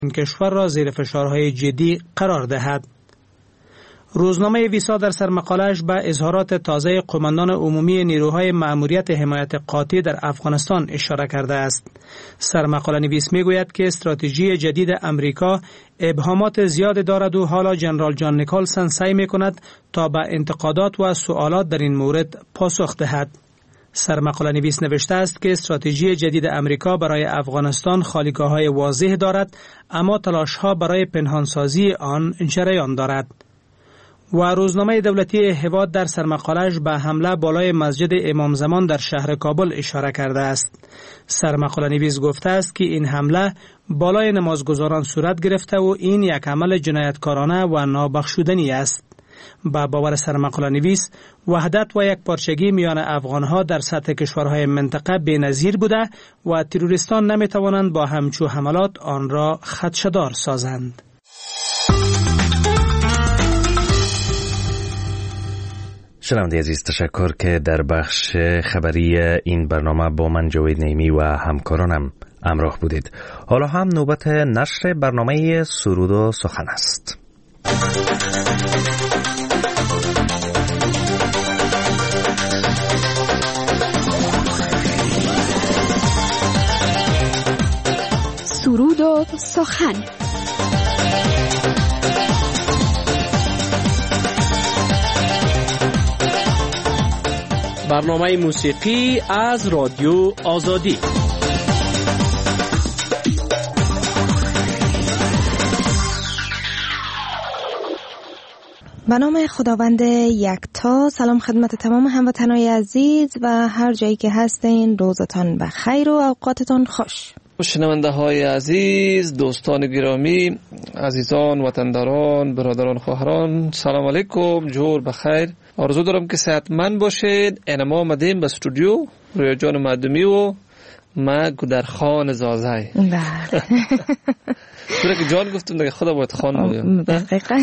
این کشور را زیر فشارهای جدی قرار دهد. روزنامه ویسا در سرمقاله‌اش به اظهارات تازه قماندان عمومی نیروهای مأموریت حمایت قاطع در افغانستان اشاره کرده است. سرمقاله نویس میگوید که استراتژی جدید امریکا ابهامات زیاد دارد و حالا جنرال جان نیکلسن سعی میکند تا به انتقادات و سوالات در این مورد پاسخ دهد. سرمقاله نویس نوشته است که استراتژی جدید امریکا برای افغانستان خالیگاه‌های واضح دارد، اما تلاش‌ها برای پنهانسازی آن جریان دارد. و روزنامه دولتی هواد در سرمقاله‌اش به حمله بالای مسجد امام زمان در شهر کابل اشاره کرده است. سرمقاله نویس گفته است که این حمله بالای نمازگزاران صورت گرفته و این یک عمل جنایتکارانه و نابخشودنی است. با باور سرمقاله نویس، وحدت و یک پارچگی میان افغانها در سطح کشورهای منطقه بی‌نظیر بوده و تروریستان نمیتوانند با همچو حملات آن را خدشه‌دار سازند. شنونده عزیز، تشکر که در بخش خبری این برنامه با من جاوید نعیمی و همکارانم همراه بودید. حالا هم نوبت نشر برنامه سرود و سخن است. سرود و سخن. برنامه موسیقی از رادیو آزادی. به نام خداوند یکتا. سلام خدمت تمام هموطنان عزیز و هر جایی که هستین، روزتان بخیر و اوقاتتان خوش. شنونده های عزیز، دوستان گرامی، عزیزان، وطنداران، برادران، خواهران، سلام علیکم، جور بخیر. آرزو دارم که صحتمند باشید. ما آمدیم به استودیو رویا جان مردمی و ما گودرخان زازای. بله. چرا که جان گفتم دیگه خدا باید خان بگم. دقیقاً.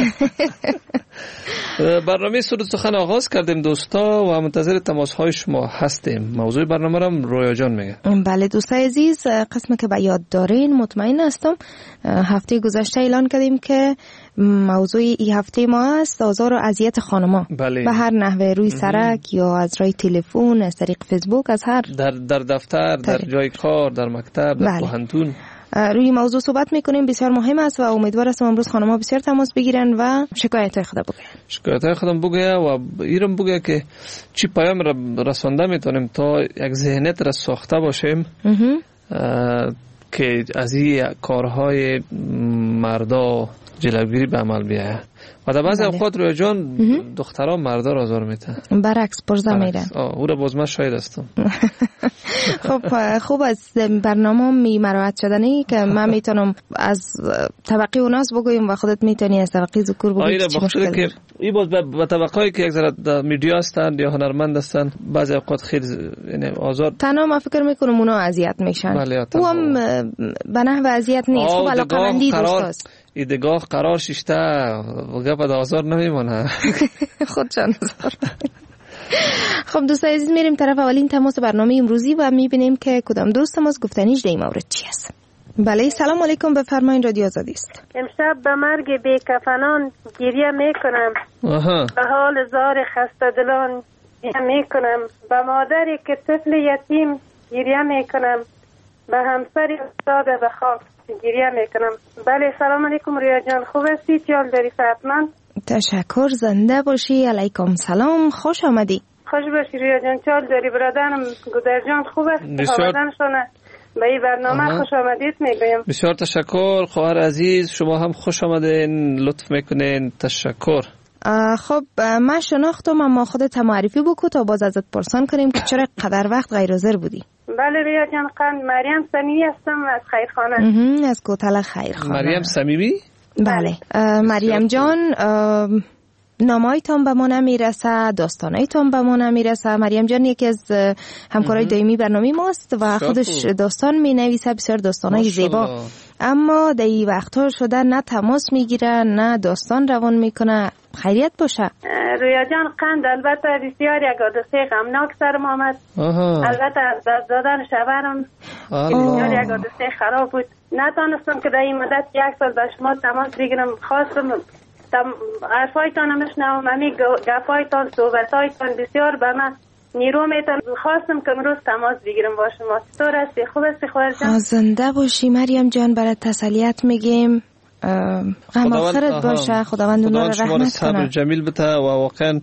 برنامه سرود سخن آغاز کردیم دوستا و منتظر تماس های شما هستیم. موضوع برنامه را رویا جان میگه. بله دوستای عزیز، قسمی که به یاد دارین مطمئن هستم هفته گذشته اعلان کردیم که موضوع این هفته ما است آزار و اذیت خانما. بله. به هر نحوه، روی سرک یا از راه تلفن، از طریق فیسبوک، از هر در دفتر، در جای کار، در مکتب، در پوهنتون روی موضوع صحبت میکنیم. بسیار مهم است و امیدوار هستم امروز خانم‌ها بسیار تماس بگیرن و شکایت‌های خود بگن. شکایت‌های خودم بگه و ایرم بگه که چی پیام رسونده میتونیم تا یک ذهنیت را ساخته باشیم که از این کارهای مردا جلوگیری به عمل بیاید. و در بعضی اوقات روی جان دخترها مردا را آزار میتن، برعکس پرزا میرن. او را باز من شاید هستم. خب خوب از برنامه می مراعات شدنی که من میتونم از طبقه اوناس بگویم و خودت میتونی از طبقه ذکور بگویی. چی مشکل که این باز به طبقه‌ای که یک ذره میدیا هستند یا هنرمند هستند بعضی اوقات خیلی یعنی آزار. تنها من فکر میکنم اونا اذیت میشن. او هم به نحو اذیت نیست، خب علاقه‌مندی دوستاست. ایدگاه قرار شیشته وگه به آزار نمیمونه. خودشان آزار. خب دوستان عزیز، میریم طرف اولین تماس برنامه امروزی و میبینیم که کدام دوست تماس گفتنیش در این مورد چی است. بله سلام علیکم، بفرمایید، رادیو آزادی است. امشب به مرگ بیکفنان گریه میکنم، به حال زار خسته دلان گریه میکنم، به مادری که طفل یتیم گریه میکنم، به همسر افتاده به خاک گریه میکنم. بله سلام علیکم رویا جان، خوب هستی؟ چیال داری صحتمند؟ تشکر، زنده باشی. علیکم سلام، خوش آمدی. خوش باشی رویا جان. چیال داری برادرم گودر جان؟ خوب است؟ آمدنشونه به این برنامه خوش آمدید میگویم. بسیار تشکر خواهر عزیز، شما هم خوش آمدین، لطف میکنین. تشکر. خب من شناختم، اما خودت معرفی بکو تا باز ازت پرسان کنیم که چرا قدر وقت غیر حاضر بودی. بله رویا جان، قند مریم صمیمی هستم از خیرخانه. از کوتل خیرخانه. مریم صمیمی؟ بله. مریم جان، نامایتان به ما نمیرسه، داستانایتان به ما نمیرسه. مریم جان یکی از همکارای دائمی برنامه ماست و خودش داستان می نویسه، بسیار داستانای زیبا، اما در این وقتها شده نه تماس میگیره نه داستان روان میکنه. خیریت باشه رویا جان. قند البته بسیار یک حادثه غمناک سرم آمد. البته از دست دادن شوهرم بسیار یک حادثه خراب بود. نتانستم که در این مدت 1 سال به شما تماس بگیرم. خواستم حرفایتان هم بشنوم، همین گپایتان صحبتایتان بسیار به من نیرو میتن. خواستم که امروز تماس بگیرم با شما. چطور هستی؟ خوب هستی خواهر جان؟ زنده باشی مریم جان، برای تسلیت میگیم. غم آخرت باشه، خداوند اونا رو رحمت کنه، صبر جمیل بده. و واقعا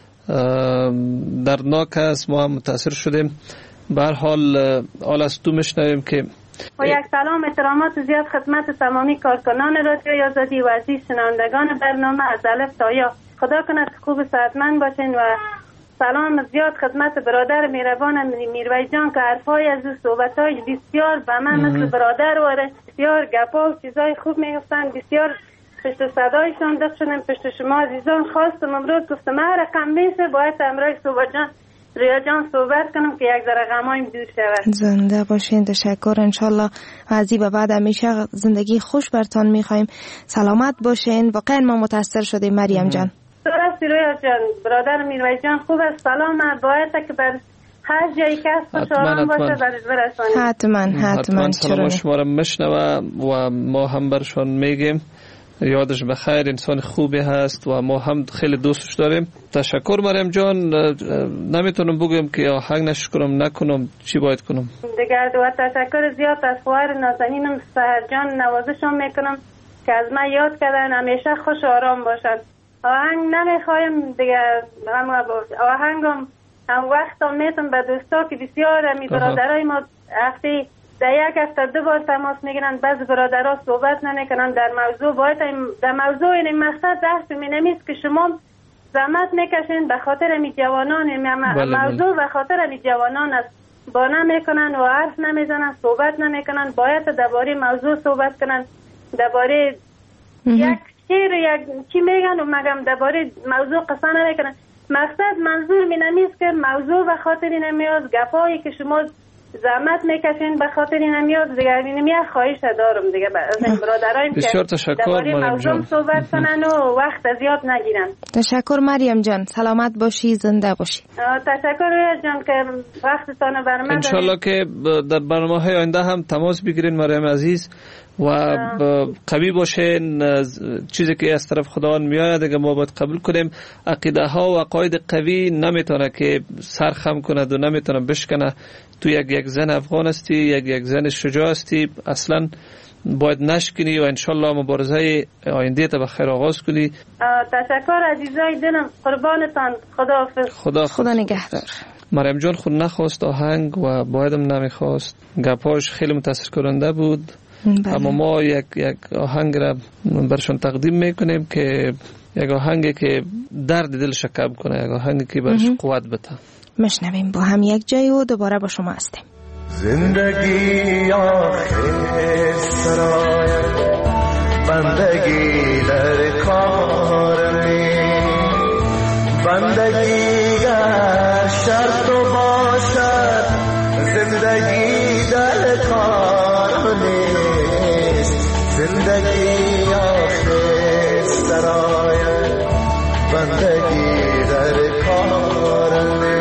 دردناک است، ما هم متاثر شدیم. به هر حال از تو میشنویم که و یک سلام احترامات زیاد خدمت تمامی کارکنان رادیو آزادی و عزیز شنوندگان برنامه از الف تا یا. خدا کنه خوب صحتمند باشین. و سلام زیاد خدمت برادر مهربان میرویس جان که حرفای از او صحبتای بسیار به من مثل برادر واره، بسیار گپا و چیزای خوب میگفتن، بسیار پشت صدایشان دست شدم پشت شما عزیزان. خواستم امروز گفتم هر رقم میشه باید امروز صحبت جان ریا جان صحبت کنم که یک ذره غمایم دور شود. زنده باشین، تشکر. انشالله از این به بعد همیشه زندگی خوش برتان میخوایم. سلامت باشین. واقعا ما متاثر شدیم مریم جان. درستی رویا جان، برادر میرویس جان خوب است، سلام. باید که بر هر جایی که هست خوش آرام باشه برسانید. حتما سلام شما را میشنوه و ما هم برشان میگیم یادش بخیر، انسان خوبی هست و ما هم خیلی دوستش داریم. تشکر مریم جان. نمیتونم بگم که آهنگ نشکرم نکنم، چی باید کنم دیگه؟ و تشکر زیاد از خواهر نازنینم سحر جان نوازشم میکنم که از من یاد کردن همیشه خوش آرام باشد. آهنگ نمیخوایم دیگه، آهنگم هم وقتا میتونم به دوستا که بسیار همی برادرای ما هفته در 1 هفته 2 بار تماس میگیرن. بعض برادرها صحبت نمیکنن در موضوع. باید در موضوع این مقصد درست مینمیست که شما زحمت میکشین به خاطر امی جوانان. موضوع به خاطر امی جوانان است. با نمیکنن و حرف نمیزنن، صحبت نمیکنن. باید درباره موضوع صحبت کنن، درباره یک شیر یک چی میگن و مگم درباره موضوع قصه نمیکنن. مقصد منظور مینمیست که موضوع به خاطر نمیاد، گپایی که شما زحمت میکشین به خاطر نمیاد دیگه. اینم خواهش دارم دیگه از برادرایم که درباره موضوع صحبت کنن و وقت زیاد نگیرن. تشکر مریم جان، سلامت باشی، زنده باشی. تشکر رویا جان که وقتتان برام دادید. انشالله که در برنامه‌های آینده هم تماس بگیرین مریم عزیز و قوی باشین. چیزی که از طرف خداوند میاد دیگه ما باید قبول کنیم. عقیده ها و عقاید قوی نمیتونه که سرخم کنه و نمیتونه بشکنه. تو یک زن افغان هستی، یک زن شجاع هستی، اصلا باید نشکنی و انشالله مبارزه آینده تا به خیر آغاز کنی. تشکر عزیزای دلم، قربانتان. خدا نگهدار. مریم جان خود نخواست آهنگ و بایدم نمیخواست، گپاش خیلی متاثر کننده بود. بله. اما ما یک آهنگ را برشان تقدیم میکنیم که یک آهنگی که درد دلش کم کنه، یک آهنگی که برش قوت بده. مشنویم با هم یک جای و دوباره با شما هستیم. زندگی آخر سرای بندگی در کار می، بندگی گر شرط و باشد زندگی در کار نیست. زندگی آخر سرای بندگی در کار نیست.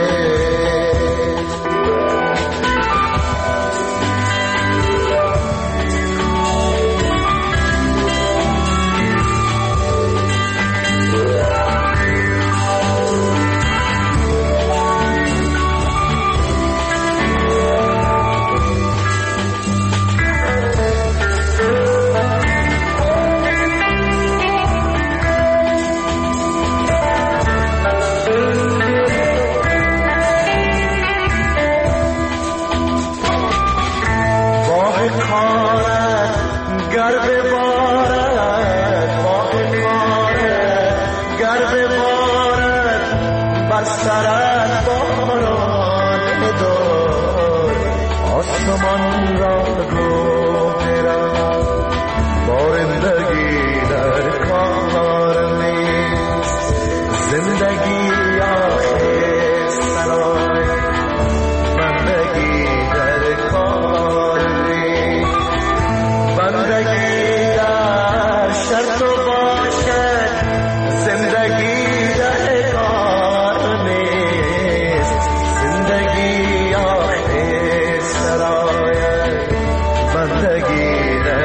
زندگی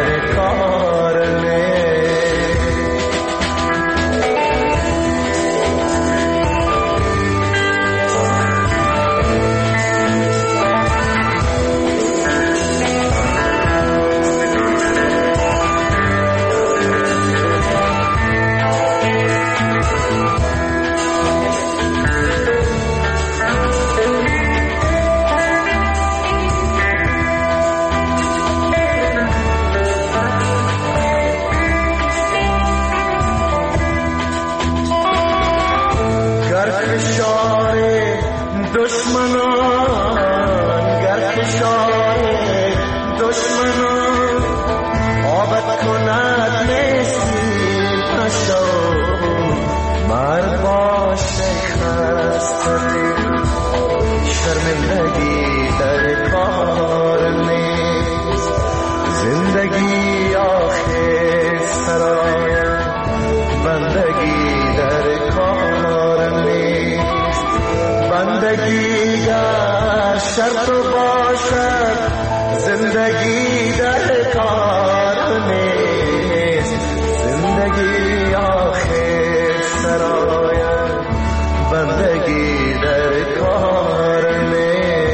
شرمندگی در کار نیست، زندگی آخر سرای بندگی در کار نیست. بندگی گر شرط باشد زندگی در کار نیست، زندگی آخر سرای بندگی در کار نیست.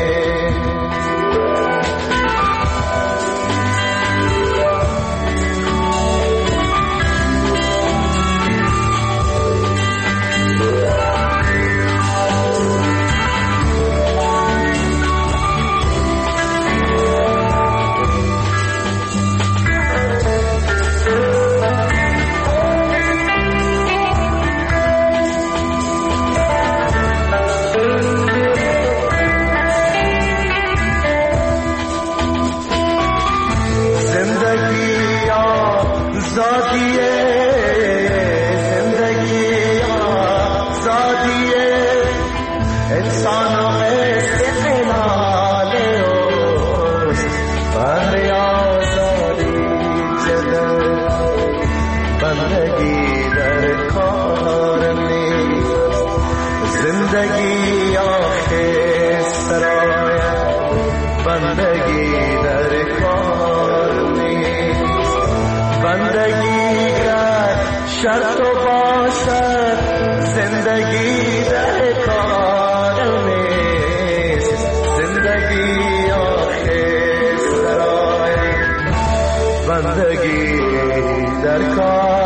زندگی آخر سرای بندگی در کار نیست. بندگی گر شرط باشد زندگی در کار نیست، زندگی آخر سرای بندگی در کار.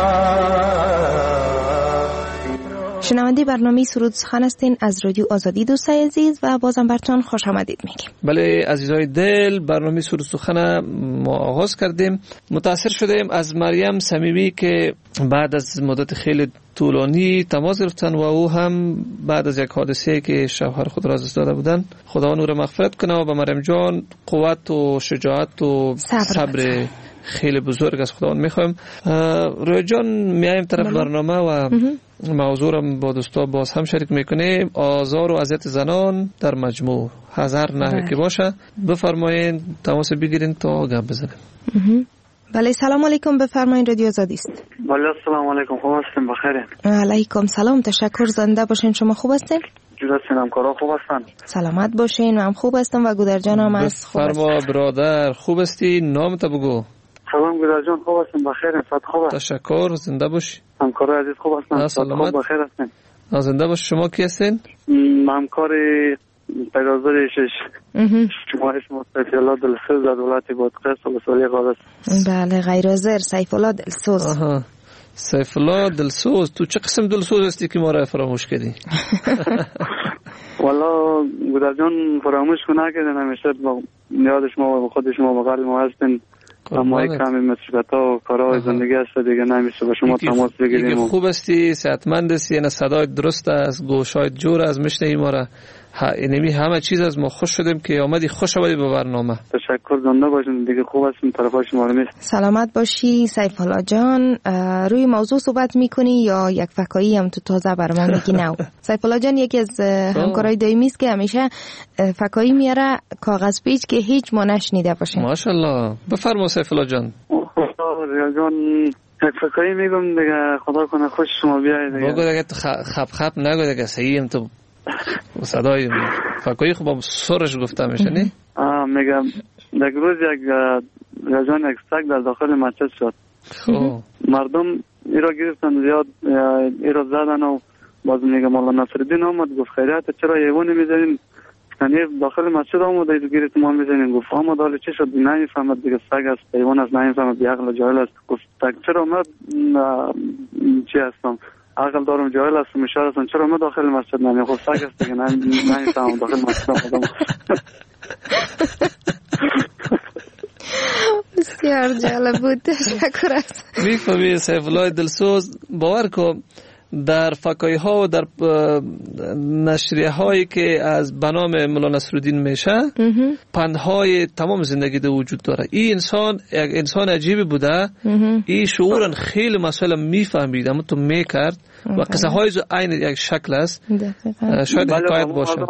شنونده برنامه سرود سخن هستین از رادیو آزادی دوستای عزیز و بازم براتون خوش آمدید میگیم. بله عزیزای دل، برنامه سرود سخن ما آغاز کردیم. متاثر شدیم از مریم صمیمی که بعد از مدت خیلی طولانی تماس گرفتن و او هم بعد از یک حادثه که شوهر خود را از دست داده بودن. خداوند او را مغفرت کنه و به مریم جان قوت و شجاعت و صبر خیلی بزرگ از خداوند میخوایم. روی جان میایم طرف برنامه و موضوع را با دوستا باز هم شریک میکنیم. آزار و اذیت زنان در مجموع هزار نحوی که باشه. بفرمایید تماس بگیرین تا گپ بزنیم. بله سلام علیکم، بفرمایید رادیو آزادی است. بله سلام علیکم، خوب هستین؟ بخیرین؟ علیکم سلام، تشکر، زنده باشین. شما خوب هستین؟ جدا سینم کارا خوب هستن؟ سلامت باشین. من خوب هستم و گودر جانم از خوب است. بفرما برادر، خوب هستی؟ نامت بگو. سلام گودر جان، خوب هستین؟ بخیرین؟ صحت خوب است؟ تشکر، زنده باش. همکار عزیز خوب هستن؟ سلامت، بخیر هستین؟ زنده باش. شما کی هستین؟ همکار پیغازر شما اسم سیف الله دلسوز از ولایت بادغیس ولسوالی قادس. بله غیرحاضر سیف الله دلسوز. سیف الله دلسوز، تو چه قسم دلسوز هستی که ما را فراموش کردی؟ والا گودر جان فراموش نکردین، همیشه با یاد شما و خود شما بغل ما هستین. اما کمی مسئولیت‌ها و کارهای زندگی هست دیگه نمیشه با شما تماس بگیریم. خوب هستی، صحتمند هستی، یعنی صدای درست است، گوشای جور از میشنوی ما را. اینمی همه چیز از ما خوش شدیم که آمدی، خوش آمدی به برنامه. تشکر، زنده باشین دیگه، خوب هستیم، طرفای شما رو میست. سلامت باشی سیف الله جان. روی موضوع صحبت میکنی یا یک فکایی هم تو تازه برام میگی؟ نو سیف الله جان یکی از همکارای دائمی است که همیشه فکایی میاره کاغذ پیچ که هیچ ما نشنیده باشیم. ماشاءالله، بفرما سیف الله جان. ریال جان یک فکایی میگم دیگه، خدا کنه خوش شما بیاید دیگه. بگو دیگه، تو خب نگو دیگه، صحیح تو صدای فکایی خوب سرش گفته میشه نی؟ میگم یک روز یک رجان یک سگ در داخل مسجد شد. مردم ای را گرفتن زیاد ای را زدن و باز میگم مولانا نصرالدین آمد گفت خیریت چرا حیوانی میزنین؟ یعنی داخل مسجد آمد ای گیرت ما میزنین. گفت آمد حالا چی شد؟ نمیفهمد دیگه، سگ است حیوان است، نمیفهمد، بیعقل جاهل است. گفت سگ چرا من چی هستم؟ عقل دارم، جاهل هستم، اشاره هستم، چرا من داخل مسجد نمی؟ خب سگ است دیگه، نمیفهمم داخل مسجد آمدم. بسیار جالب بود، تشکر است. میفهمی سیف الله دلسوز، باور کن در فکایی ها و در نشریه هایی که از بنام مولانا نصرالدین میشه پندهای تمام زندگی در وجود داره. این انسان یک انسان عجیبی بوده. این شعورا خیلی مسئله میفهمید اما تو میکرد و قصه های عین یک شکل است. شاید حکایت باشد.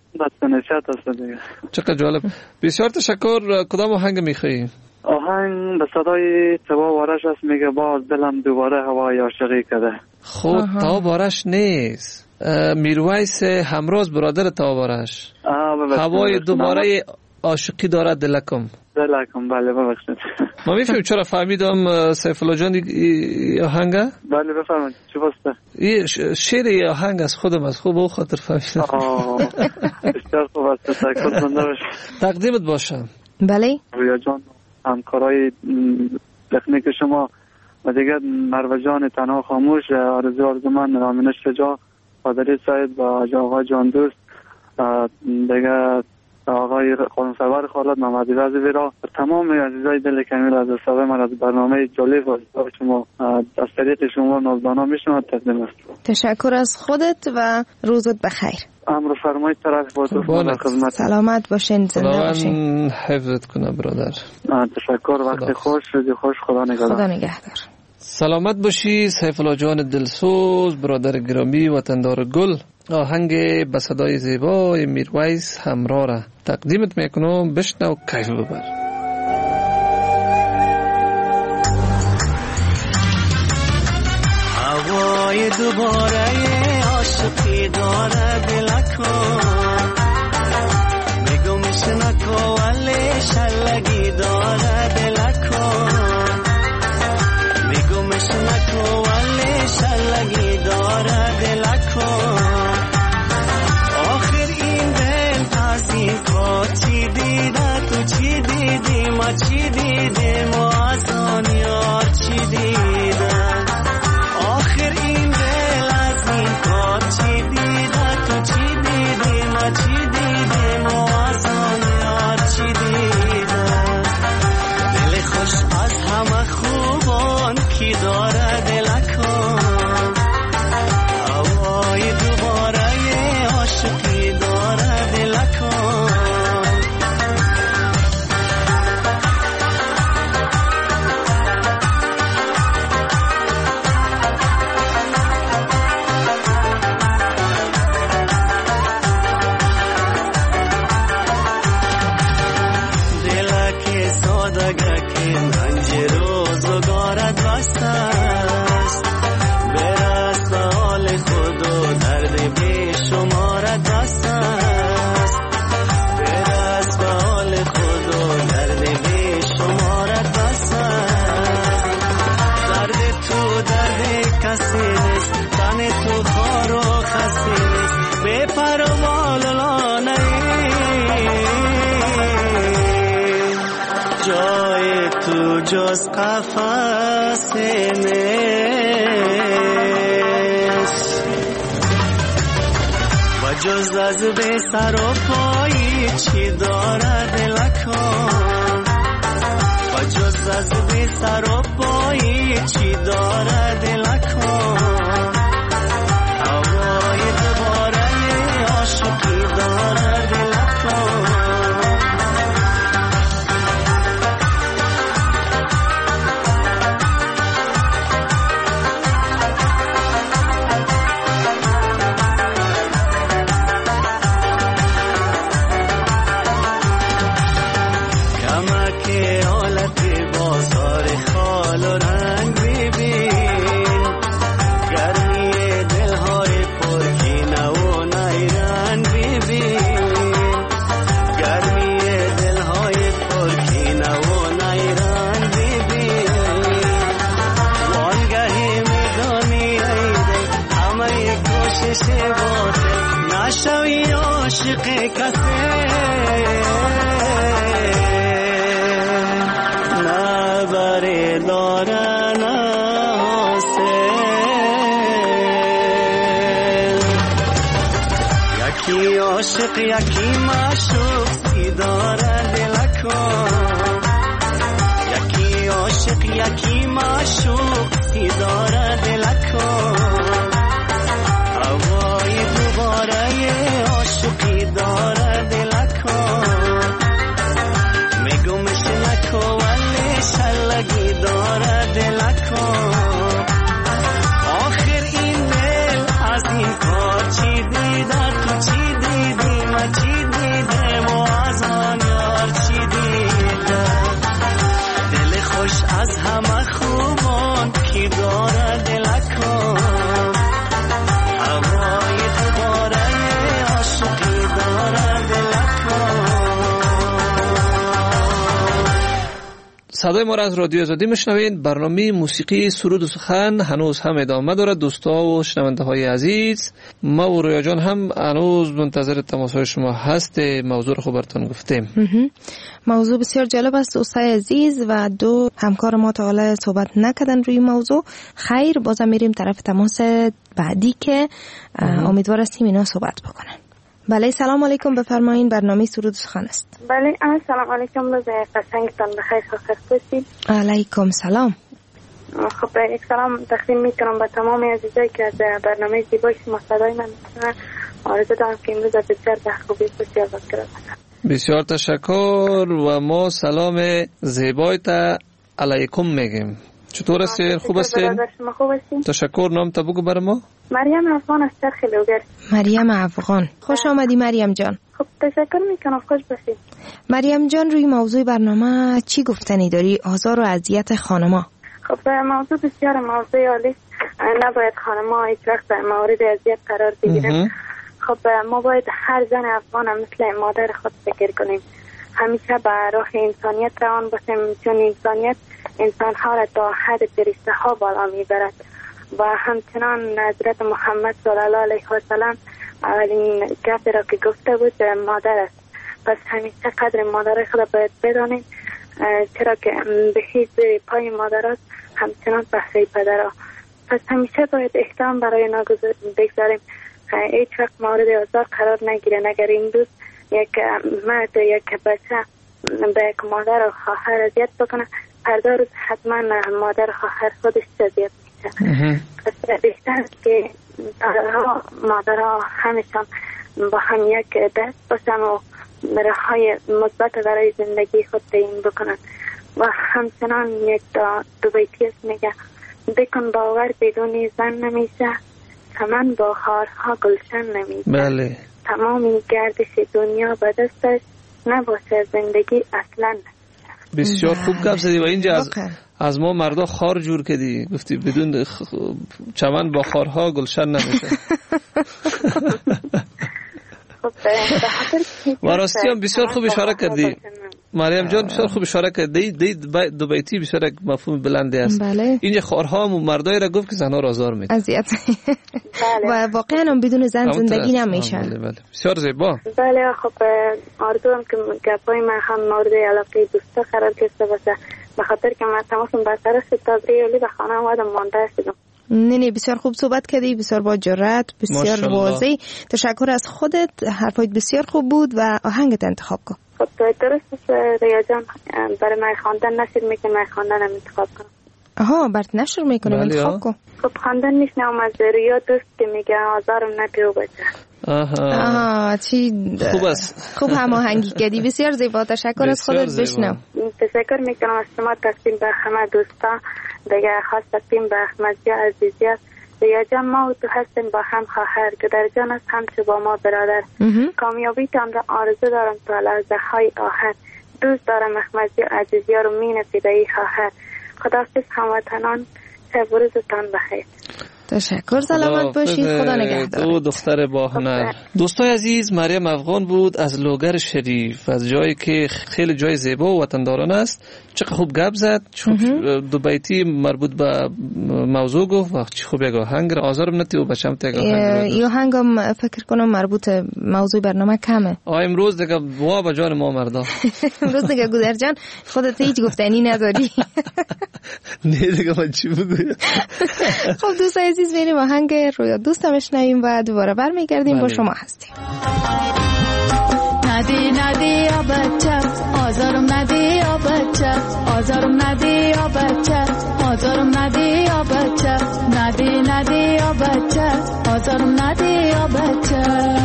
چقدر جالب. بسیار تشکر. کدام آهنگ میخوایی؟ آهنگ به صدای تبا بارش است، میگه باز دلم دوباره هوای عاشقی کرده. خود تبا بارش نیست، میرویس همراز برادر تبا بارش. هوای دوباره عاشقی دارد دلکم. بله ببخشید. ما میفهمیم چرا فهمیدم سیف الله جان آهنگه؟ بله بفرمایید. چی واسطه؟ این شعر آهنگ از خودم از خوب او خاطر فهمیدم. بسیار خوب است. تشکر زنده باشید. تقدیمت باشم. بله رویا جان، همکارای تکنیک شما و دیگر مروه جان تنها خاموش، آرزو من، رامین شجاع، قادری سعید و آقای جان دوست، دیگر آقای قانونسرور خالد محمدی رضوی را تمام عزیزای دل کمیل از حساب من از برنامه جالب و شما از طریق شما نازدانا میشنم تقدیم است. تشکر از خودت و روزت بخیر. امر فرمایید. طرف با خدمت. سلامت باشین، زنده باشین. حفظت کنه برادر. تشکر. وقت خوش، روزی خوش. خدا نگهدار. سلامت باشی سیف الله جان دلسوز، برادر گرامی، وطندار گل. آهنگ به صدای زیبای میرویس همراه را تقدیمت میکنم. بشنو کیف ببر. هوای دوباره عاشقی داره دلکو، میگم شنکو ولی شلگی داره دلکو، میگم شنکو ولی شلگی داره دلکو. آخر این دل از این کار چی دیده، تو چی دیدی، ما چی دیدیم و از آن یار چی دیدن. آخر این دل از این کار چی دیده، تو چی دیدی، ما چی دیدیم و از آن یار چی دیدن. دل خوش از همه خوبان کی داره دلکان، هوای دوباره عاشقی داره دلکان. دلک سادگه که ننج روزگارت بسته است، برست به حال خود و درد بی شمارت بسته است، برست به حال خود و درد بی شمارت بسته است. درد تو درد کسی نیست، تن تو خار و خسته نیست، بی پروال لانه جای تو جز قفس نیست و جز از به سر و پایی چی داره دلکان، و جز از به سر و پایی چی داره دلکان. هوای دوباره عاشقی داره دلکان. نشوی عاشق کسی نه بره داره نه حاصل. یکی عاشق یکی معشوق سی داره دلکان، یکی عاشق یکی معشوق سی داره دلکان. صدای ما را از رادیو آزادی میشنوید. برنامه موسیقی سرود و سخن هنوز هم ادامه دارد. دوستا و شنونده های عزیز، ما و رویا جان هم هنوز منتظر تماس های شما هست. موضوع رو خب براتون گفتیم. موضوع بسیار جالب است دوستای عزیز و دو همکار ما تا حالا صحبت نکردن روی موضوع. خیر، بازم میریم طرف تماس بعدی که امیدوار هستیم اینا صحبت بکنن. بله، سلام علیکم، بفرمایین. برنامه سرود و سخن است. بله، سلام علیکم. روز قشنگتان بخیر، خیر باشید. علیکم سلام. خب یک سلام تقدیم میکنم به تمام عزیزایی که از برنامه زیبای شما صدای من میشنون. آرزو دارم که امروز بسیار به خوبی بسیار باشید. بسیار تشکر و ما سلام زیبایت علیکم میگیم. چطور هستین؟ خوب هستین؟ تشکر. نام تا بگو بر ما. مریم افغان از چرخ لوگر. مریم افغان، خوش آمدی مریم جان. خب تشکر میکنم، خوش باشید. مریم جان، روی موضوع برنامه چی گفتنی داری؟ آزار و اذیت خانما. خب موضوع بسیار موضوع عالی. نباید خانما هیچ وقت مورد اذیت قرار بگیرن. خب ما باید هر زن افغان مثل مادر خود فکر کنیم، همیشه به راه انسانیت روان باشیم، چون انسانیت انسانها را تا حد فرشته ها بالا میبرد. و همچنان حضرت محمد صلی الله علیه و سلم اولین گفتی را که گفته بود مادر است. پس همیشه قدر مادر خود باید بدانیم، چرا که به هیچ پای مادرات همچنان پهلوی پدرها. پس همیشه باید احترام برای اینا بگذاریم، هیچ وقت مورد آزار قرار نگیره. اگر این دوست یک مرد یک بچه به یک مادر و خواهر اذیت بکنه، فردا روز حتما مادر خواهر خودش اذیت میشه. پس بهتر است که مادرها همیشان با هم یک دست باشن و راههای مثبت برای زندگی خود تعیین بکنن. و همچنان یک دو بیتی است میگه بکن باور بدون زن نمیشه، چمن با خارها گلشن نمیشه. بله. تمامی گردش دنیا به دستش، نباشه زندگی اصلا. بسیار خوب گفت زدی. و اینجا از ما مردا خار جور کردی، گفتی بدون چمن با خارها گلشن نمیشه. و راستی هم بسیار خوب اشاره کردی مریم جان، بسیار خوب اشاره کردی. دو بیتی بسیار مفهوم بلندی است. بله. این خارها هم مردای را گفت که زنها را آزار میده، اذیت. و واقعا هم بدون زن زندگی نمیشه. بله. بسیار زیبا. بله. خب آرزوام که گپای من هم مورد علاقه دوستا قرار گرفته باشه، به خاطر که من تماسم برقرار شد تا بریالی به خانه اومدم مانده شدم. نه بسیار خوب صحبت کردی، بسیار با جرأت، بسیار واضح. تشکر از خودت، حرفات بسیار خوب بود و آهنگت انتخاب کن. خب درست است ریا جان، برای من خواندن نشر میکنم، من خواندنم انتخاب کنم. آها، برات نشر میکنم، انتخاب کن. خب خواندن میشنم از ریا دوست که میگه آزارم نپیو بچه. آها چی خوب است. خوب هماهنگی کردی، بسیار زیبا. تشکر از خودت. بشنو. تشکر میکنم از شما. تقدیم به همه دوستا، دیگه خاص تقدیم به احمد جان عزیزیت. ریا جان، ما و تو هستیم با هم خواهر، که در جان است همچه با ما برادر. کامیابی تان را آرزو دارم تا لحظه های آخر، دوست دارم احمد جان عزیزیا رو مین فدایی خواهر. خداحافظ هموطنان، شب و روزتان بخیر. تشکر، سلامت باشید، خدا نگهدار. دو دختر با هنر. دوستای عزیز، مریم افغان بود از لوگر شریف، از جایی که خیلی جای زیبا و وطندارانه است. چقدر خوب گپ زد، دو بیتی مربوط به موضوع گفت و چه خوب یک آهنگ آزارم نتی و بچم تگ آهنگ. این آهنگم فکر کنم مربوط موضوع برنامه کمه. امروز دیگه وا به جان ما مردا. امروز دیگه گودر جان خودت هیچ گفتنی نداری. نه دیگه من چی بگم. خب دوستای عزیز، بریم آهنگ رویا دوستم بشنویم و دوباره برمیگردیم. با شما هستیم. ندی ندی یا بچه آزارم ندی یا بچه آزارم ندی یا بچه آزارم ندی یا بچه ندی ندی یا بچه آزارم ندی یا بچه.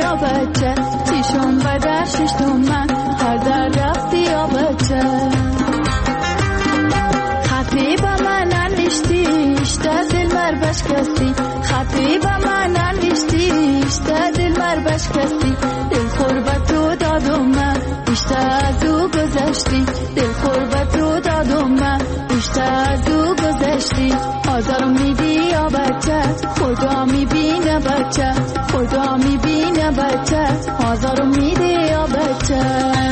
یا بچه چیشون به در ششتم من هر در رفتی یا بچه خطی به من انوشتیش در دل مر بشکستی خطی به من انوشتیش در دل مر بشکستی دل خور به تو دادم من بیشتر از او گذشتی دل خور به تو دادم من بیشتر از او گذشتی آزارم میدی یا بچه خدا میبینه بچه خدا میبینه بچه آزارم میدی یا بچه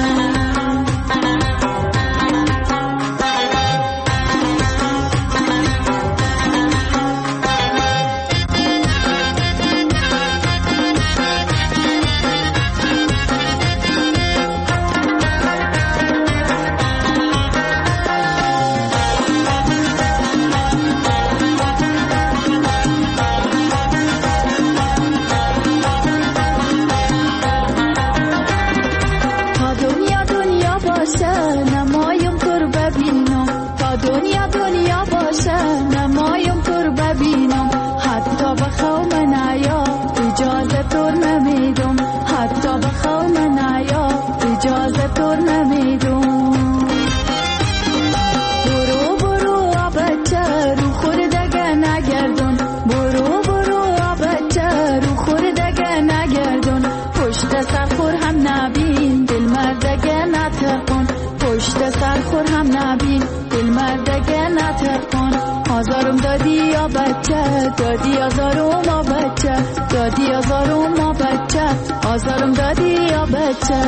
آزارم دادی یا بچه دادی آزارم ما بچه دادی آزارم ما بچه آزارم دادی یا بچه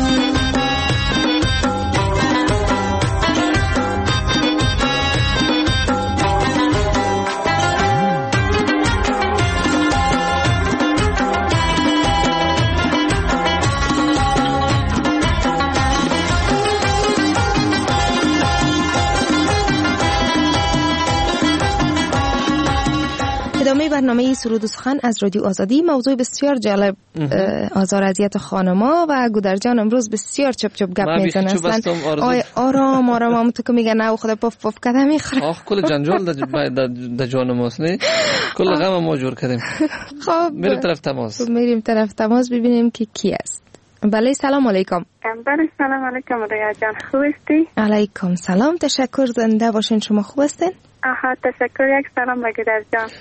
ادامه برنامه سرود و سخن از رادیو آزادی. موضوع بسیار جالب آزار اذیت خانما و گودرجان امروز بسیار چپ چپ گپ میزنه اصلا آرام آرام تو که میگه نه خدا پف پف کده میخوره آخ کل جنجال در جان ماست نه کل غم ما جور کردیم. خب میریم طرف تماس ببینیم که کی است. بله سلام علیکم. بله سلام علیکم ریا جان خوب هستی؟ علیکم سلام تشکر زنده باشین شما خوب هستین؟ آها تشکر یک سلام بگید از جان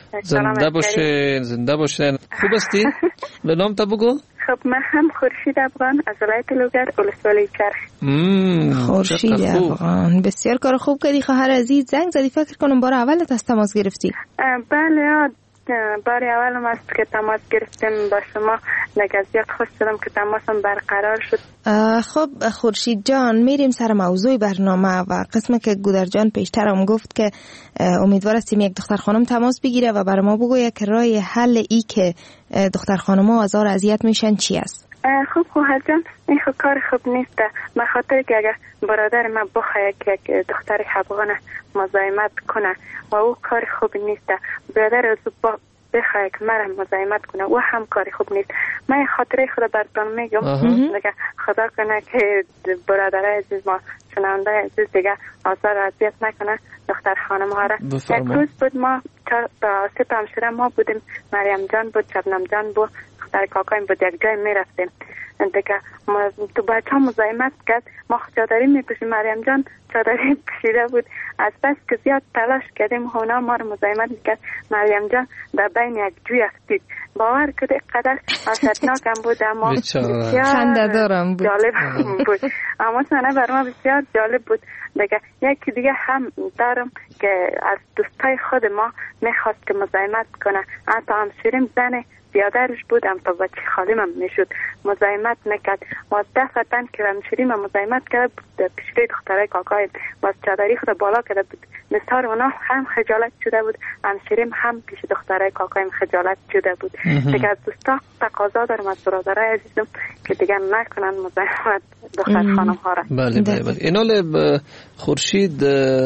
زنده باشین خوب هستی؟ به نام تا بگو. خب من هم خورشید افغان از ولایت لوگر ولسوالی کرخ. خورشید افغان بسیار کار خوب کردی خواهر عزیز. زنگ زدی فکر کنم بار اولت از تماس گرفتی. بله بار اولم است که تماس گرفتیم با شما دیگه زیاد خوش شدم که تماسم برقرار شد. خب خورشید جان میریم سر موضوع برنامه و قسم که گودرجان پیشترم گفت که امیدوار هستیم یک دختر خانم تماس بگیره و برای ما بگویه که راه حل ای که دختر خانم ها آزار اذیت میشن چی است. خب خواهر جان این خب کار خوب نیست به خاطر که اگر برادر من بخواه که یک دختر افغان مزاحمت کنه و او کار خوب نیست برادر از بخواه که مرم مزاحمت کنه و هم کاری خوب نیست. من خاطره خود براتون میگم دیگه خدا کنه که برادرای عزیز ما شنونده عزیز دیگه آزار اذیت نکنه دختر خانم ها را. یک روز بود ما سه تا همسر ما بودیم مریم جان بود شبنم جان بود دختر کاکایم بود یک جای میرفتیم دیگه تو بچه ها مزاحمت کرد ما چادری میپوشیم مریم جان چادری پوشیده بود از بس که زیاد تلاش کردیم اونا ما رو مزاحمت میکرد مریم جان در بین یک جوی افتید باور کده قدر وحشتناکم بود اما خنده دارم بود جالب بود اما سنه بر ما بسیار جالب بود دیگه یکی دیگه هم دارم که از دوستای خود ما میخواست که مزاحمت کنه حتی همسریم زنه بیادرش بودم تا بچه خالیم هم میشد مزاحمت نکرد و دفعتاً که همسریم هم مزاحمت کرد پیشوی دخترای کاکای باز چادری خود بالا کرده بود مثال اونا هم خجالت شده بود همسریم هم پیش دخترای کاکایم خجالت شده بود دیگه از دوستا تقاضا دارم از برادرای عزیزم که دیگه نکنن مزاحمت دختر خانم ها را. بله اینال خورشید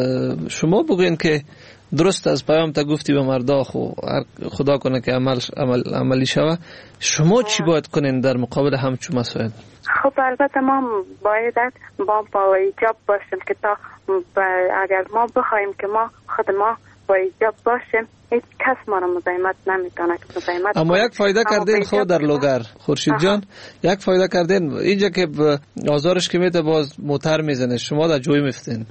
شما بگوین که درست از پیام تا گفتی به مردا خدا کنه که عملی شوه شما چی باید کنین در مقابل همچون مسائل؟ خب البته ما باید با ایجاب باشیم که تا اگر ما بخوایم که ما خود ما با ایجاب باشیم هیچ کس ما را مزاحمت نمیتونه که مزاحمت. اما یک فایده کردین خود در لوگر خورشید جان، یک فایده کردین اینجا که آزارش که میده باز موتر میزنه، شما در جوی میفتین.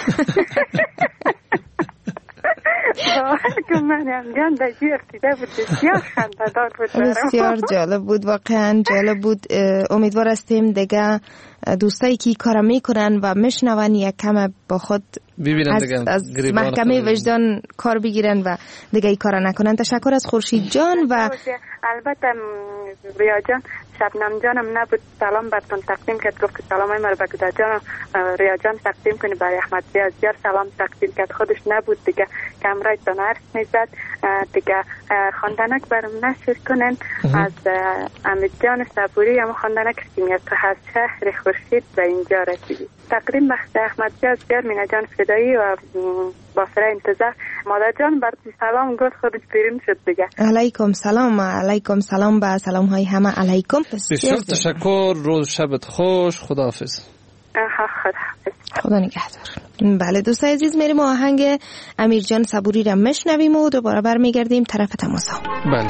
بسیار جالب بود، واقعا جالب بود. امیدوار هستیم دیگه دوستایی که کار میکنن و میشنون یک کم با خود از محکمه وجدان کار بگیرن و دیگه ای کار نکنن. تشکر از خورشید جان. و البته ریا جان، شبنم جانم نبود سلام براتون تقدیم کرد، گفت که سلامای مرا به گدا جانم ریا جان تقدیم کنی، برای احمد بیازیار سلام تقدیم کرد، خودش نبود دیگه کامرایتون حرف میزد دیگه. خواندنک برام نشر کنن از امید جان صبوری، اما خواندنک که تو از شهر خورشید به اینجا رسیدی. تقدیم بخت احمد بیازیار، مینا جان فدایی و باسره انتظار. مادر جان برای سلام گفت، خودش پیرین شد دیگه. علیکم سلام. علیکم سلام با سلام های همه علیکم. بسیار تشکر، روز شبت خوش، خداحافظ. خدا نگهدار. بله دوستای عزیز، میریم آهنگ امیر جان صبوری را میشنویم و دوباره برمیگردیم طرف تماسا. بله.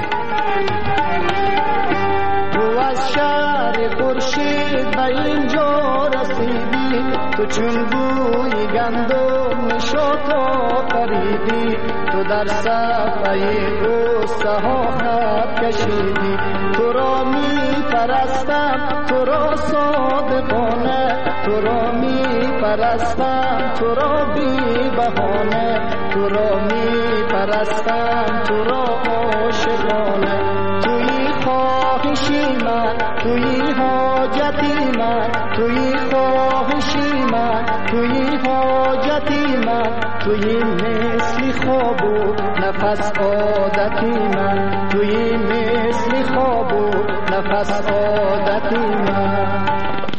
تو از شهر خورشید به اینجا رسیدی، تو چون بوی گندم نشاط آفریدی، تو در صفحه غصه ها خط کشیدی. تو را می پرستم تو را صادقانه، تو را می پرستم تو را بی بهانه، تو را می پرستم تو را عاشقانه. توی خواهشی من، توی حاجتی من، توی خواهشی من، توی حاجتی من، توی مثل خواب و نفس عادتی من، توی مثل خواب و نفس عادتی من.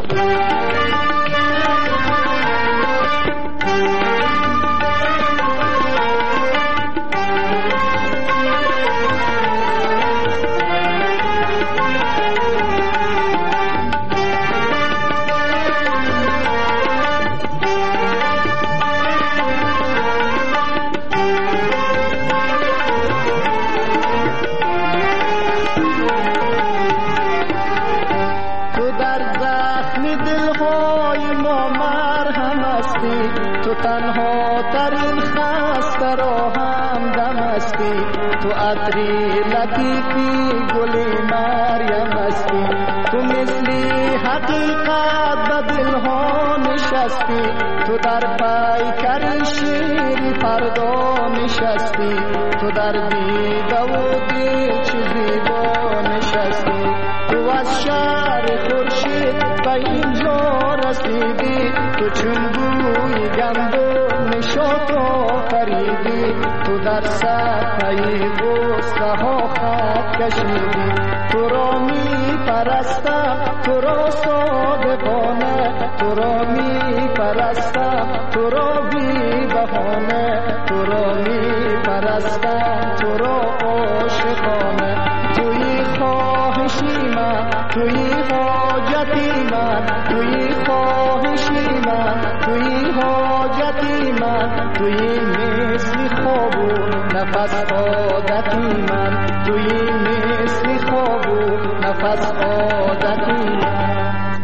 تنها ترین خسته را هم دم هستی، تو عطری لطیفی گلی مریم هستی، تو مثلی حقیقت به دلها نشستی، تو در پیکر شیری فردا نشستی، تو در دیده و دل چه زیبا نشستی. تو از شهر خورشید به اینجا رسیدی، تو چون بوی گندم نشاط آفریدی، تو در صفحه غصه ها خط کشیدی. تو را می پرستم تو را صادقانه، تو را می پرستم تو را بی بهانه، تو را می پرستم تو را عاشقانه. توی خواهشی من، توی حاجتی من، توی خواهشی من، توی حاجتی من، توی مثل خواب و نفس عادتی من، توی مثل خواب و نفس عادتی من.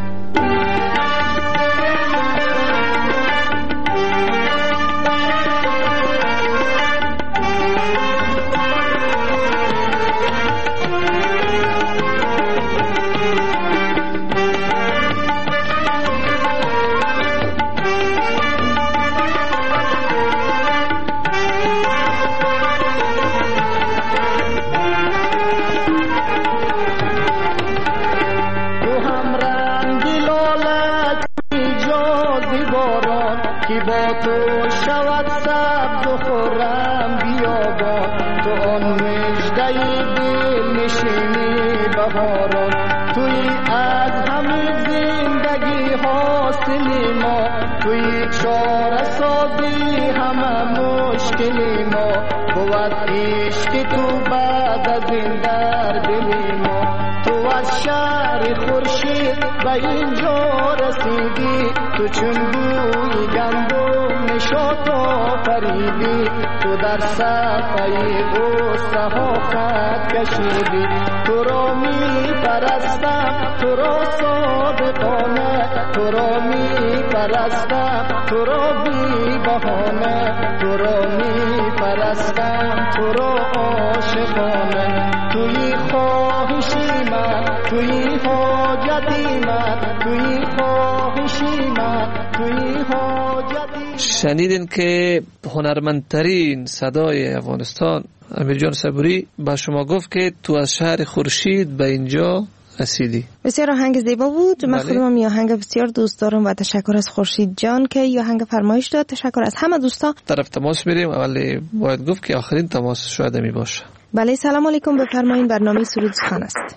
با تو شود سبز و خرم بیابان، تو آن مژده دل نشینی بهاران، توی از همه زندگی حاصلی ما، توی چاره سازی همه مشکلی ما، بود عشق تو بعد از این در دلی ما. تو از شهر خورشید به اینجا رسیدی، تو چون بوی گندم نشاط آفریدی، تو در صفحه غصه ها خط کشیدی. تو را می پرستم، تو را صادقانه، تو را می پرستم، تو را بی بهانه، تو را می پرستم، تو را عاشقانه. توی خواهشی من، توی حاجتی من، توی خواهشی من، توی حاجتی. شنیدین که هنرمندترین صدای افغانستان امیر جان صبوری با شما گفت که تو از شهر خورشید به اینجا رسیدی. بسیار آهنگ زیبا بود. من خودم این آهنگ بسیار دوست دارم و تشکر از خورشید جان که این آهنگ فرمایش داد. تشکر از همه دوستا. طرف تماس میریم، ولی باید گفت که آخرین تماس شاید می باشه. بله، سلام علیکم، بفرمایید. برنامه سرود سخن است.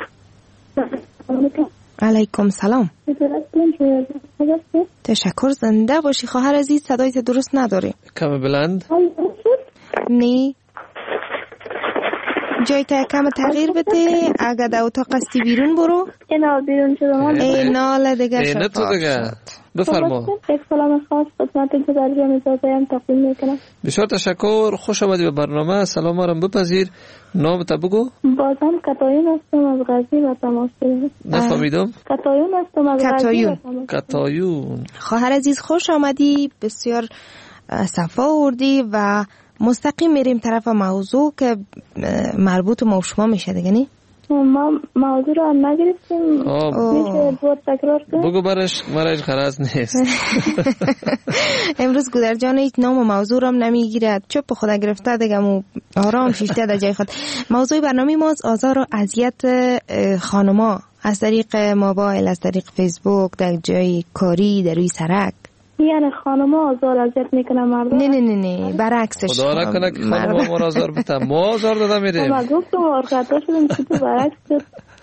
علیکم سلام. تشکر، زنده باشی خواهر عزیز. صدایت درست نداری. کم بلند؟ نه، جایت کم تغییر بده. اگه در اتاق قصدی بیرون برو. اینا بیرون شدم. اینا دیگه شد. تو دیگه بفرما. یک سلام خاص خدمت مترجم زایم تقدیم میکنم. بسیار تشکر، خوش آمدی به برنامه. سلام ما رو بپذیر. نامت بگو. بازم کتایون هستم از غزنی و تماس گرفتم. نفهمیدم. کتایون هستم از غزنی. کتایون. خواهر عزیز خوش آمدی، بسیار صفا آوردی و مستقیم میریم طرف موضوع که مربوط ما و شما میشه دیگه. نی ما موضوع رو نگرفتیم. میشه دو تکرار کنیم؟ بگو برش، مرا هیچ غرض نیست. امروز گودر جان هیچ نام و موضوع رو هم نمیگیرد، چپ خدا گرفته دیگه، مو آرام شیشته در جای خود. موضوع برنامه ما آزار و اذیت خانما از طریق موبایل، از طریق فیسبوک، در جای کاری، در روی سرک. یعنی خانما آزار اذیت میکنه مردم؟ نه برعکسش. خدا نکنه که خانما ما آزار بده. ما آزار داده میریم. ما گفتم آرکتا شدیم که تو برعکس شد.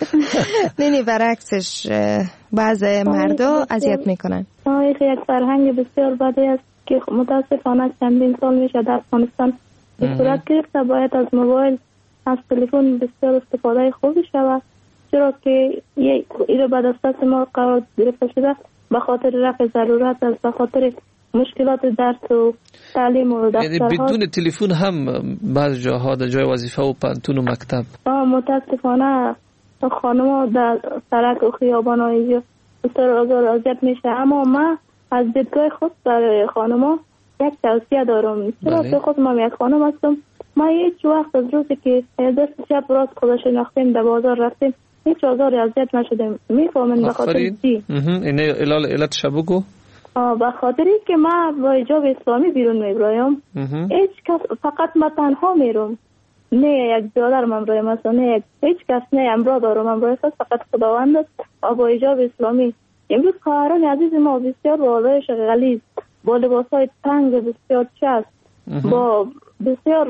نه برعکسش، بعض مردا اذیت میکنن. یک فرهنگ بسیار بدی است که متاسفانه چندین سال میشه در افغانستان به صورت گرفته. باید از موبایل، از تلفن بسیار استفاده خوبی شود، چرا که این به دست ما قرار گرفته شده به خاطر رفع ضرورت است، به خاطر مشکلات درس و تعلیم و دفترها. یعنی بدون تلفن هم بعض جاها در جای وظیفه و پانتون و مکتب. متاسفانه خانم‌ها در سرک و خیابان‌ها اینجا بسیار آزار اذیت میشه. اما من از دیدگاه خود برای خانم‌ها یک توصیه دارم. چرا که خود من یک خانم هستم. ما هیچ وقت از روزی که دست شب راست خدا شناختیم در بازار رفتیم هیچ آزاری اذیت نشدیم. میفهمین به خاطر چی؟ اینه علت شبگو؟ به خاطری که ما با حجاب اسلامی بیرون میبرایم. هیچ کس، فقط ما تنها میرم، نه یک برادرم همراه است، نه هیچ کس، نه امراه دارم همراه است، فقط خداوند است. با حجاب اسلامی امروز خواهران عزیز ما بسیار با آلایش غلیظ، با لباسای تنگ بسیار چست، با بسیار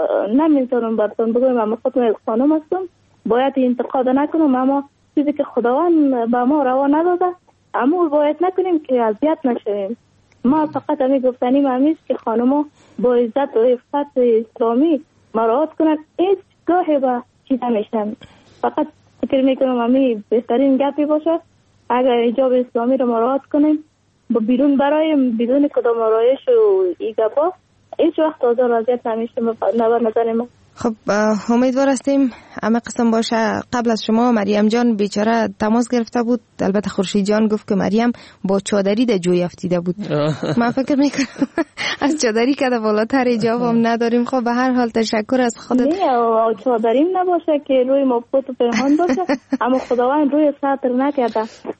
نمیتونم براتون بگویم. اما خودم یک خانم هستم، باید انتقاد نکنم، اما چیزی که خداوند به ما روا نداده اما باید نکنیم که اذیت نشویم. ما فقط همین گفتنیم همیست که خانم‌ها با عزت و عفت اسلامی مراعات کنند، هیچ گاهی به چیز نمیشن. فقط فکر میکنم همین بهترین گپی باشه اگر حجاب اسلامی رو مراعات کنیم، با بیرون برایم بدون کدام آرایش و این گپا هیچ وقت آزار و اذیت نمیشه. نظر ما. خب امیدوار هستیم همه قسم باشه. قبل از شما مریم جان بیچاره تماس گرفته بود، البته خورشید جان گفت که مریم با چادری در جوی افتیده بود. من فکر میکنم از چادری که در بالاتر حجاب هم نداریم. خب به هر حال تشکر از خودت. نه چادریم نباشه که روی مفقود و پنهان باشه اما خداوند روی سطر نکرده.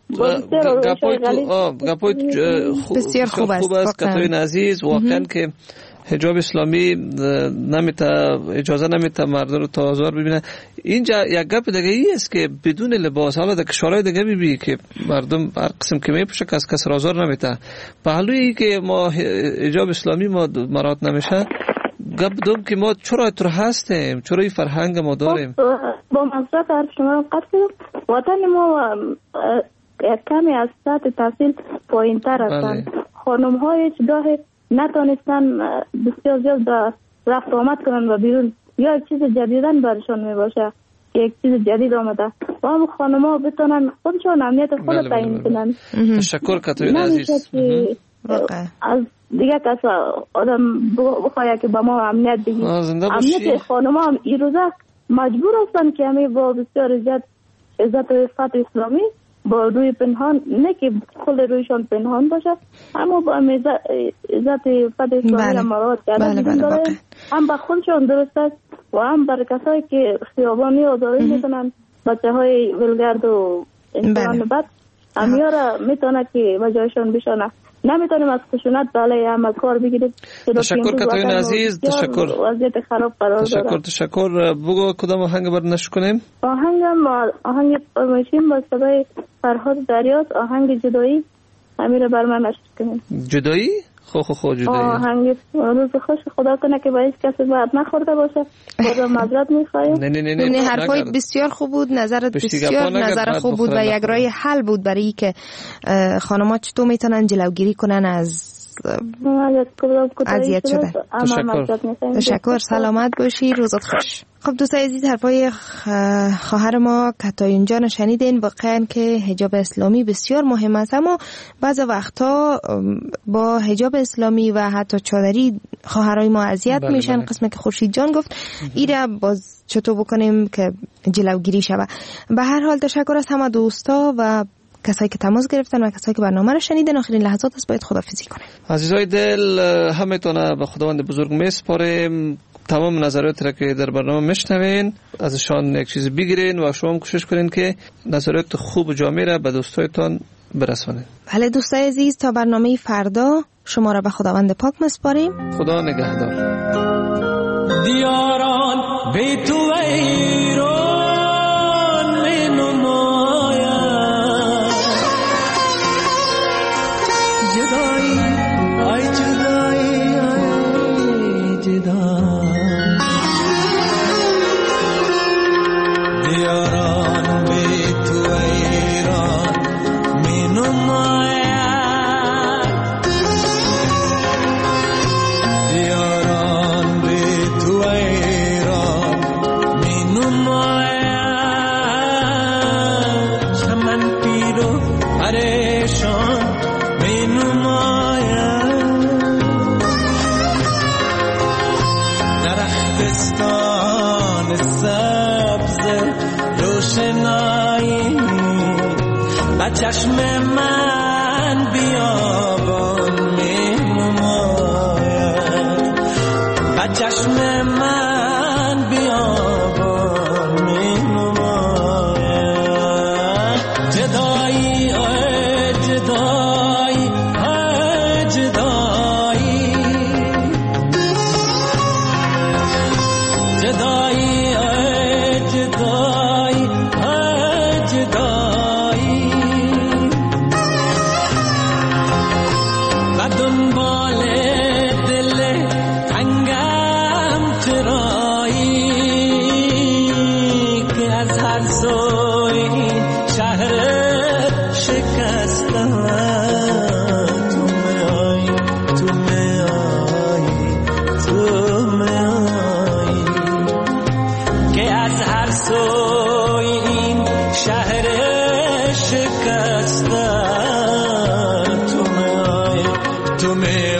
گپای بسیار خوب است کتایون عزیز. واقعا که حجاب اسلامی اجازه نمیده مردم رو تا آزار ببینه. اینجا یک گپ دیگه ای است که بدون لباس، حالا در کشورهای دیگه ببینی که مردم هر قسم که میپوشه که از کس آزار نمیده. پهلویی که ما حجاب اسلامی ما مراعات نمیشه، گپ دوم که ما چرا تو هستیم، چرا این فرهنگ ما داریم. با مصرف حرف شما رو قطع کنم، وطن ما کمی از سطح تحصیل پایین تر هستند. خانم ها هیچ گاه نتونستن بسیار زیاد رفت آمد کنن و بیرون یا یک چیز جدیدن برشان می باشه، یک چیز جدید آمده و هم خانم ها بتونن خودشان امنیت خود تعیین کنن. تشکر کتایون عزیز. از دیگه کس آدم بخواه که به ما امنیت بگید. امنیت خانم هم این روزه مجبور هستن که همه با بسیار عزت و عفت اسلامی با روی پنهان، نه که کل رویشان پنهان باشه، اما با عزت عفت اسلامی هم مراعات کرده هم به خودشان درست است و هم بر کسایی که خیابانی آزاری میکنن، بچه های ولگرد و انسان بد همیه را میتونه که وجهشان بشانه. نمیتونیم از خشونت بالای همه کار بگیرید. تشکر کاترین عزیز، تشکر. وضعیت خراب قرار داره. تشکر. بگو کدام آهنگ بر نشر کنیم؟ آهنگ فرمایشیم با صدای فرهاد دریاست، آهنگ جدایی. امیر بر من نشر کنیم. جدایی؟ خو جدایی. آهنگ روز خوش، خدا کنه که با هیچ کسی باید نخورده باشه. بازم معذرت میخوایم. نه حرفای بسیار خوب بود، نظرت بسیار نظر خوب بود و یک راه حل بود برای که خانم‌ها چطور میتونن جلوگیری کنن از اذیت شدن. تشکر. سلامت باشی، روزت خوش. خب دوستان عزیز، حرفای خواهر ما کاترین جان شنیدین. واقعا که حجاب اسلامی بسیار مهم است، اما بعضی وقتا با حجاب اسلامی و حتی چادری خواهرای ما اذیت میشن. قسمی که خورشید جان گفت ایره باز چطور بکنیم که جلوگیری شود. به هر حال تشکر از همه دوستا و کسایی که تماس گرفتن و کسایی که برنامه رو شنیدن. آخرین لحظات است، باید خداحافظی کنیم. عزیزای دل، همتون به خداوند بزرگ میسپاریم. تمام نظرات را که در برنامه میشنوین ازشان یک چیز بگیرین و شما کوشش کنین که نظرات خوب و جامع را به دوستایتان برسونین. بله دوستای عزیز، تا برنامه فردا شما را به خداوند پاک میسپاریم. خدا نگهدار. دیاران به تو ایران مینماید، جدایی ای جدایی ای جدایی، دیاران به تو ایران مینماید، دیاران به تو ایران مینماید، چمن پیرو پریشان مینماید، درختستان سبز روشنایی به چشم من بیابان مینماید، به چشم من بیابان مینماید، جدایی ای جدایی ای جدایی، جدایی ای جدایی ای جدایی، و دنبال دل تنگم چرایی که از هر سوی شهر شکستم تو میایی، تو میایی، تو میایی، که از هر سوی این شهر شکستم تو میایی، تو میایی.